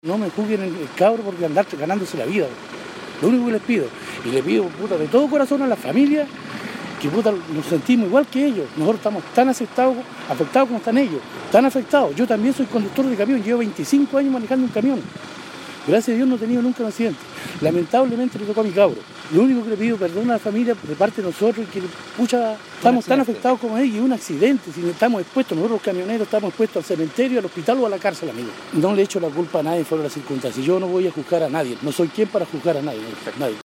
No me juzguen el cabro porque andar ganándose la vida. Lo único que les pido, y le pido puta, de todo corazón a la familia, que puta, nos sentimos igual que ellos. Nosotros estamos tan afectados como están ellos, tan afectados. Yo también soy conductor de camión, llevo 25 años manejando un camión. Gracias a Dios no he tenido nunca un accidente. Lamentablemente le tocó a mi cabro. Lo único que le pido perdón a la familia de parte de nosotros, que pucha, estamos tan afectados como ellos, y un accidente, si estamos expuestos, nosotros los camioneros estamos expuestos al cementerio, al hospital o a la cárcel, amigo. No le echo la culpa a nadie fuera de las circunstancias. Yo no voy a juzgar a nadie, no soy quien para juzgar a nadie.